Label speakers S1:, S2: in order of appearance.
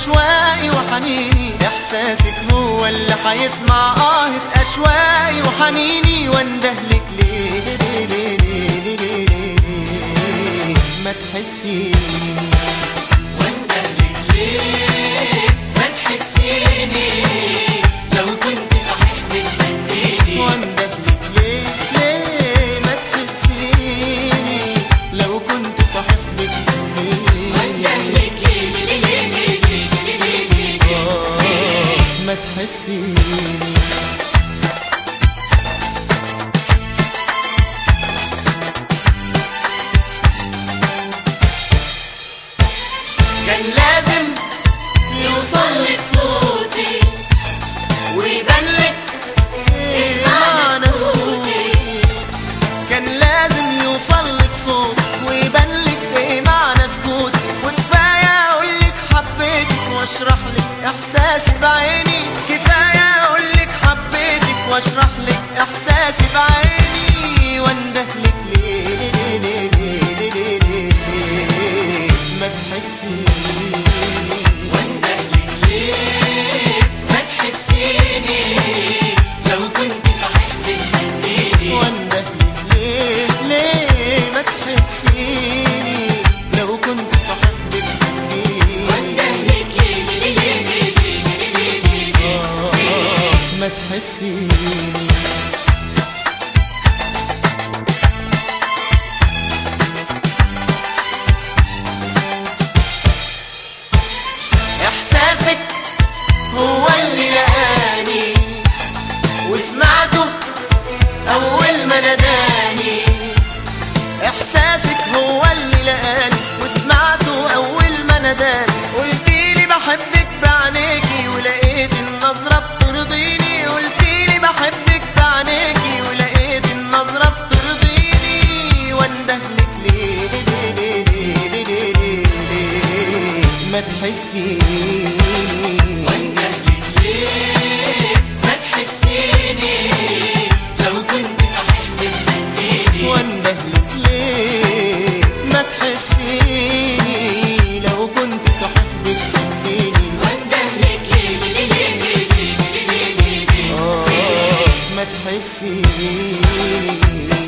S1: أشواقي وحنيني، إحساسك هو اللي حيسمع آهة أشواقي وحنيني، واندهلك ليه ليه ليه ليه ليه ليه ما تحسيني،
S2: واندهلك ليه ما تحسيني، لو كنت صحيح بتحبيني.
S1: واندهلك ليه ليه ما تحسيني، لو كنت صحيح بتحبيني.
S2: واندهلك ليه ليه ليه ليه ليه ليه ليه
S1: ما تحسيني.
S2: كان لازم يوصلك صوتي ويبانلك
S1: إيه معنى صوتي، كان لازم يوصلك صوت ويبانلك ايه معنى سكوتي، وكفاية اقولك حبيتك واشرحلك احساسي بعيني، كفاية اقولك حبيتك واشرحلك احساسي بعيني، واندهلك ليه ليه ليه ليه ليه ليه ليه ما تحسيني.
S2: واندهلك ليه ما تحسيني، لو كنت صحيح بتحبيني.
S1: واندهلك ليه ليه ما تحسيني، لو كنت صحيح بتحبيني.
S2: واندهلك ليه ليه ليه ليه ليه ليه
S1: ما تحسيني. إحساسك هو اللي لقاني وسمعته أول ما ناداني، إحساسك هو اللي لقاني وسمعته أول ما ناداني، قلتيلي بحبك بعينيكي ولقيت النظرة بترضيني، قلتيلي بحبك بعينيكي ولقيت النظرة بترضيني، واندهلك ليه ليه ليه ليه ليه ليه ليه ما تحسيني.
S2: واندهلك ليه ما تحسيني، لو كنت صحيح بتحبيني.
S1: واندهلك ليه ما تحسيني، لو كنت صحيح بتحبيني.
S2: واندهلك ليه ليه ليه ليه ليه ليه
S1: ما تحسيني.